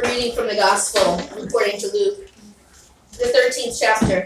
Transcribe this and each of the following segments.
We're reading from the Gospel according to Luke, the 13th chapter.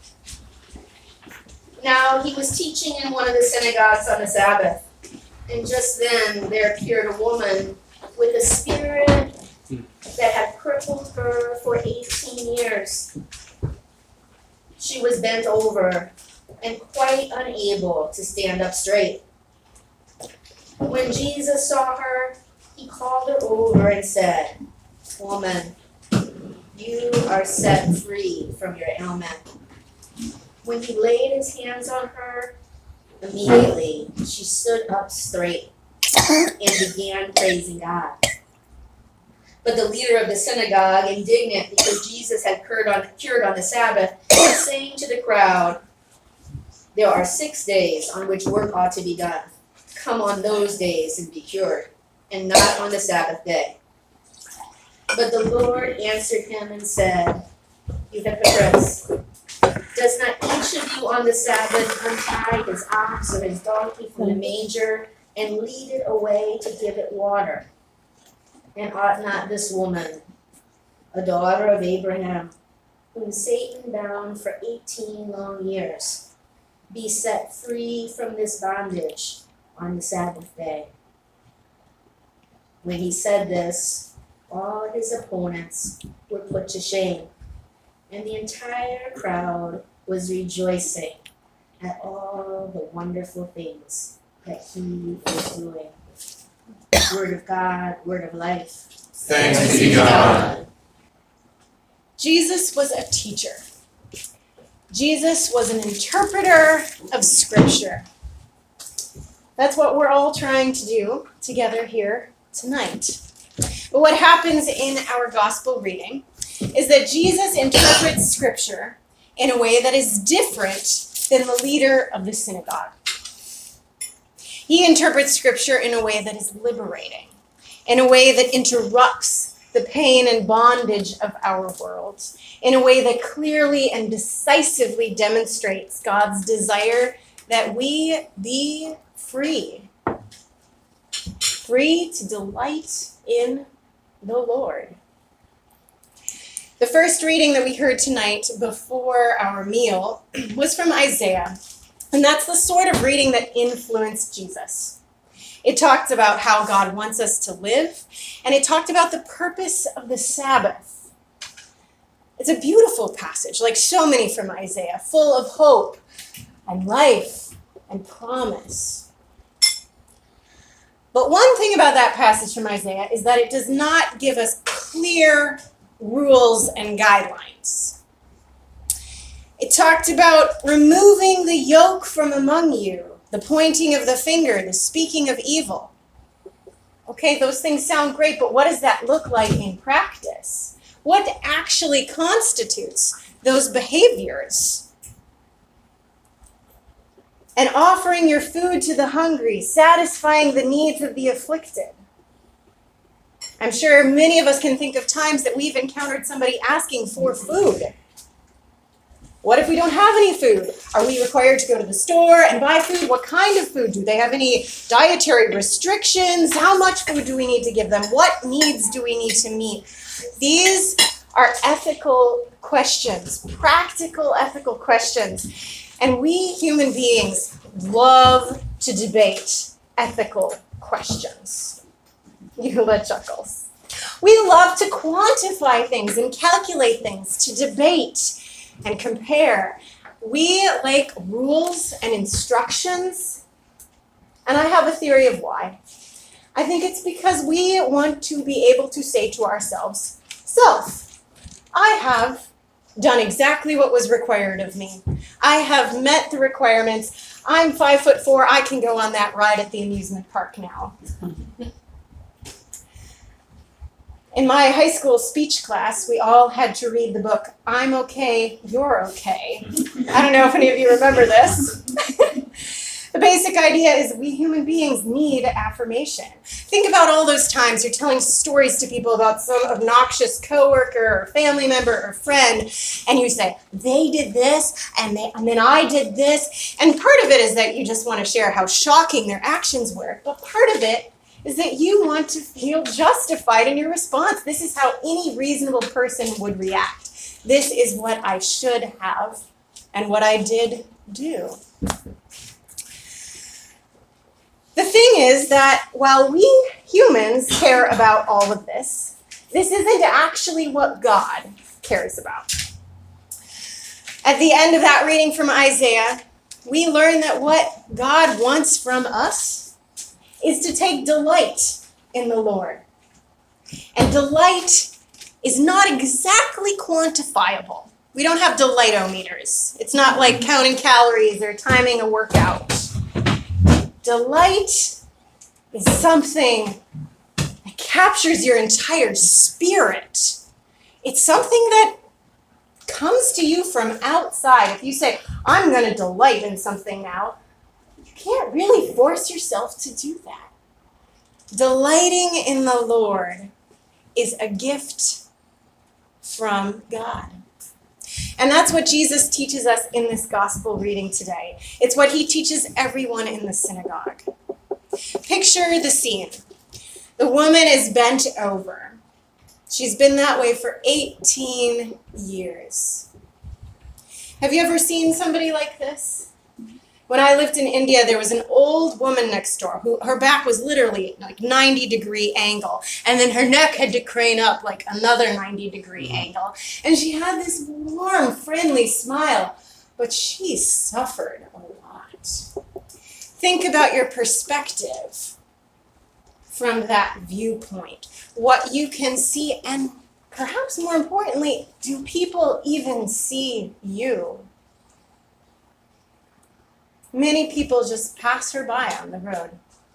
Now he was teaching in one of the synagogues on the Sabbath, and just then there appeared a woman with a spirit that had crippled her for 18 years. She was bent over and quite unable to stand up straight. When Jesus saw her, he called her over and said, "Woman, you are set free from your ailment." When he laid his hands on her, immediately she stood up straight and began praising God. But the leader of the synagogue, indignant because Jesus had cured on the Sabbath, was saying to the crowd, "There are 6 days on which work ought to be done. Come on those days and be cured, and not on the Sabbath day." But the Lord answered him and said, "You hypocrites, does not each of you on the Sabbath untie his ox or his donkey from the manger and lead it away to give it water? And ought not this woman, a daughter of Abraham, whom Satan bound for 18 long years, be set free from this bondage on the Sabbath day?" When he said this, all his opponents were put to shame, and the entire crowd was rejoicing at all the wonderful things that he was doing. Word of God, word of life. Thanks be to God. Jesus was a teacher. Jesus was an interpreter of Scripture. That's what we're all trying to do together here tonight. But what happens in our gospel reading is that Jesus interprets Scripture in a way that is different than the leader of the synagogue. He interprets Scripture in a way that is liberating, in a way that interrupts the pain and bondage of our world, in a way that clearly and decisively demonstrates God's desire that we be free. Free to delight in the Lord. The first reading that we heard tonight before our meal was from Isaiah. And that's the sort of reading that influenced Jesus. It talked about how God wants us to live, and it talked about the purpose of the Sabbath. It's a beautiful passage, like so many from Isaiah, full of hope and life and promise. But one thing about that passage from Isaiah is that it does not give us clear rules and guidelines. It talked about removing the yoke from among you, the pointing of the finger, the speaking of evil. Okay, those things sound great, but what does that look like in practice? What actually constitutes those behaviors? And offering your food to the hungry, satisfying the needs of the afflicted. I'm sure many of us can think of times that we've encountered somebody asking for food. What if we don't have any food? Are we required to go to the store and buy food? What kind of food? Do they have any dietary restrictions? How much food do we need to give them? What needs do we need to meet? These are ethical questions, practical ethical questions. And we human beings love to debate ethical questions. Eula chuckles. We love to quantify things and calculate things, to debate and compare. We like rules and instructions, and I have a theory of why. I think it's because we want to be able to say to ourselves, "Self, I have done exactly what was required of me. I have met the requirements. I'm 5'4". I can go on that ride at the amusement park now." In my high school speech class, we all had to read the book, "I'm Okay, You're Okay." I don't know if any of you remember this. The basic idea is we human beings need affirmation. Think about all those times you're telling stories to people about some obnoxious coworker or family member or friend, and you say, "They did this, and then I did this." And part of it is that you just want to share how shocking their actions were, but part of it is that you want to feel justified in your response. This is how any reasonable person would react. This is what I should have and what I did do. The thing is that while we humans care about all of this isn't actually what God cares about. At the end of that reading from Isaiah, we learn that what God wants from us is to take delight in the Lord. And delight is not exactly quantifiable. We don't have delight-o-meters. It's not like counting calories or timing a workout. Delight is something that captures your entire spirit. It's something that comes to you from outside. If you say, I'm going to delight in something now, you can't really force yourself to do that. Delighting in the Lord is a gift from God. And that's what Jesus teaches us in this gospel reading today. It's what he teaches everyone in the synagogue. Picture the scene. The woman is bent over. She's been that way for 18 years. Have you ever seen somebody like this? When I lived in India, there was an old woman next door who her back was literally like 90-degree angle, and then her neck had to crane up like another 90-degree angle. And she had this warm, friendly smile, but she suffered a lot. Think about your perspective from that viewpoint, what you can see, and perhaps more importantly, do people even see you? Many people just pass her by on the road.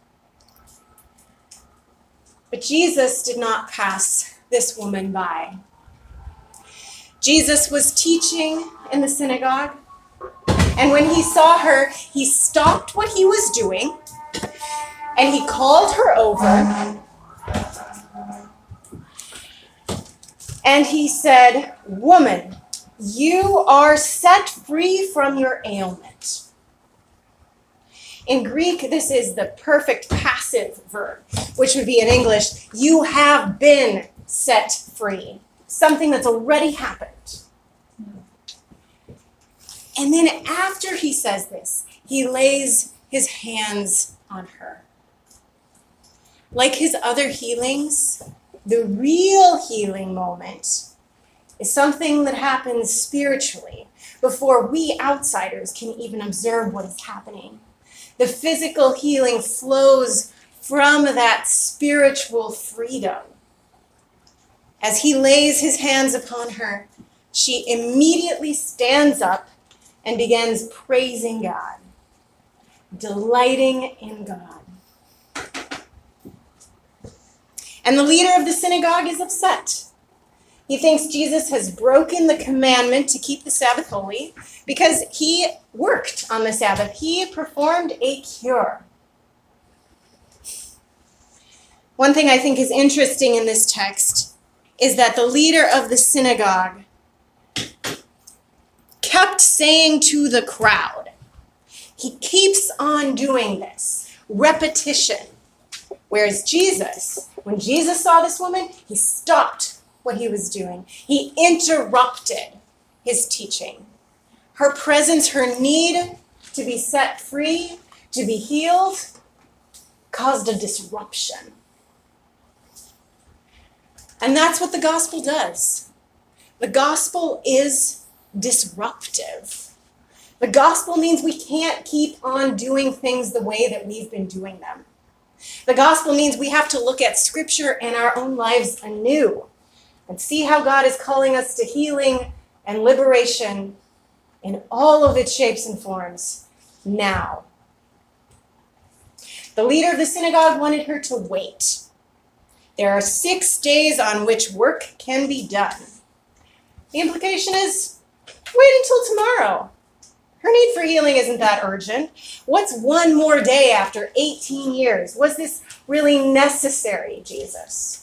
But Jesus did not pass this woman by. Jesus was teaching in the synagogue, and when he saw her, he stopped what he was doing, and he called her over, and he said, "Woman, you are set free from your ailment." In Greek, this is the perfect passive verb, which would be in English, you have been set free. Something that's already happened. And then after he says this, he lays his hands on her. Like his other healings, the real healing moment is something that happens spiritually before we outsiders can even observe what is happening. The physical healing flows from that spiritual freedom. As he lays his hands upon her, she immediately stands up and begins praising God, delighting in God. And the leader of the synagogue is upset. He thinks Jesus has broken the commandment to keep the Sabbath holy because he worked on the Sabbath. He performed a cure. One thing I think is interesting in this text is that the leader of the synagogue kept saying to the crowd, he keeps on doing this, repetition. Whereas Jesus, when Jesus saw this woman, he stopped what he was doing. He interrupted his teaching. Her presence, her need to be set free, to be healed, caused a disruption. And that's what the gospel does. The gospel is disruptive. The gospel means we can't keep on doing things the way that we've been doing them. The gospel means we have to look at Scripture and our own lives anew and see how God is calling us to healing and liberation in all of its shapes and forms now. The leader of the synagogue wanted her to wait. There are 6 days on which work can be done. The implication is, wait until tomorrow. Her need for healing isn't that urgent. What's one more day after 18 years? Was this really necessary, Jesus?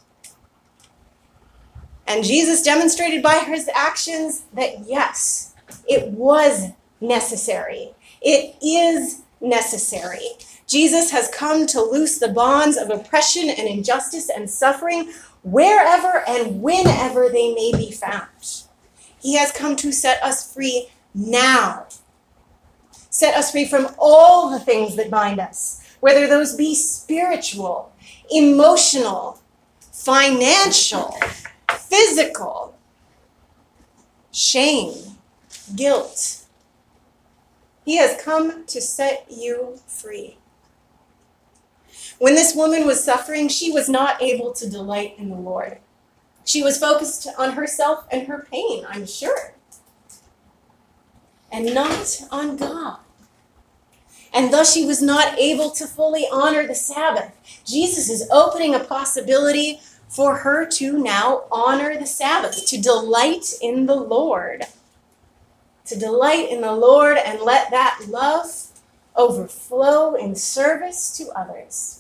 And Jesus demonstrated by his actions that yes, it was necessary. It is necessary Jesus has come to loose the bonds of oppression and injustice and suffering wherever and whenever they may be found. He has come to set us free now. Set us free from all the things that bind us, whether those be spiritual, emotional, financial, physical, shame, guilt. He has come to set you free. When this woman was suffering, she was not able to delight in the Lord. She was focused on herself and her pain, I'm sure, and not on God. And thus she was not able to fully honor the Sabbath. Jesus is opening a possibility for her to now honor the Sabbath, to delight in the Lord. To delight in the Lord and let that love overflow in service to others.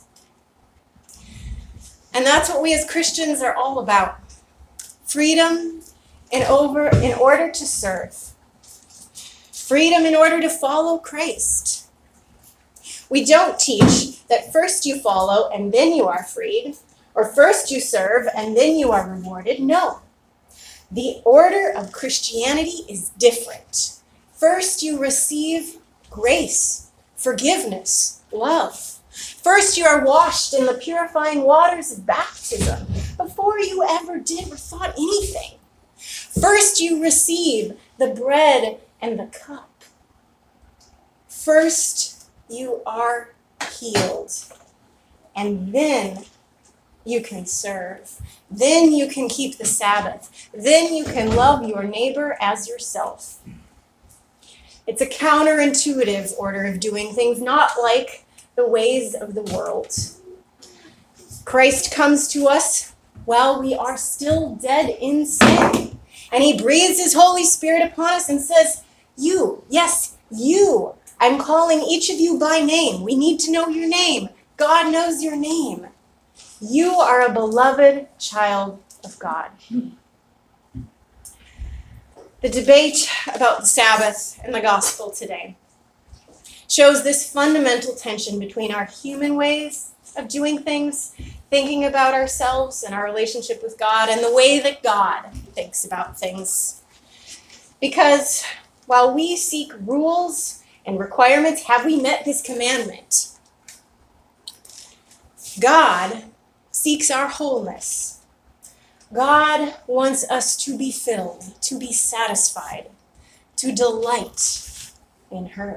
And that's what we as Christians are all about. Freedom in order to serve. Freedom in order to follow Christ. We don't teach that first you follow and then you are freed, or first you serve and then you are rewarded. No. The order of Christianity is different. First you receive grace, forgiveness, love. First you are washed in the purifying waters of baptism before you ever did or thought anything. First you receive the bread and the cup. First you are healed. And then you can serve. Then you can keep the Sabbath. Then you can love your neighbor as yourself. It's a counterintuitive order of doing things, not like the ways of the world. Christ comes to us while we are still dead in sin. And he breathes his Holy Spirit upon us and says, you, yes, you. I'm calling each of you by name. We need to know your name. God knows your name. You are a beloved child of God. The debate about the Sabbath and the gospel today shows this fundamental tension between our human ways of doing things, thinking about ourselves and our relationship with God, and the way that God thinks about things. Because while we seek rules and requirements, have we met this commandment? God seeks our wholeness. God wants us to be filled, to be satisfied, to delight in her.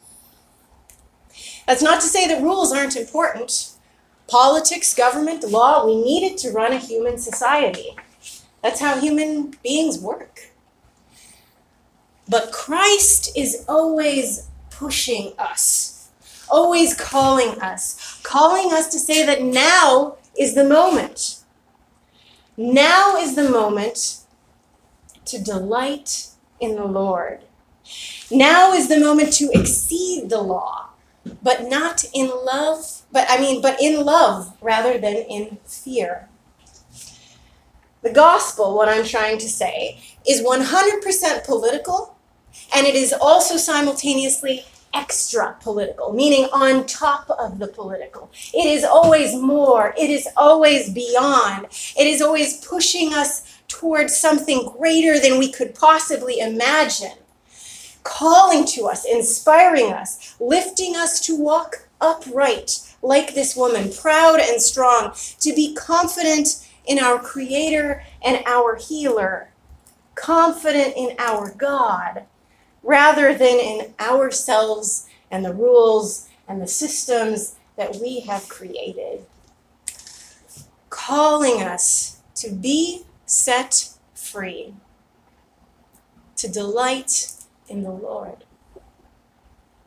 That's not to say that rules aren't important. Politics, government, law, we need it to run a human society. That's how human beings work. But Christ is always pushing us, always calling us to say that now is the moment. Now is the moment to delight in the Lord. Now is the moment to exceed the law, but not in love, but in love rather than in fear. The gospel, what I'm trying to say, is 100% political, and it is also simultaneously extra political, meaning on top of the political. It is always more. It is always beyond. It is always pushing us towards something greater than we could possibly imagine. Calling to us, inspiring us, lifting us to walk upright like this woman, proud and strong, to be confident in our Creator and our Healer, confident in our God, rather than in ourselves and the rules and the systems that we have created. Calling us to be set free, to delight in the Lord.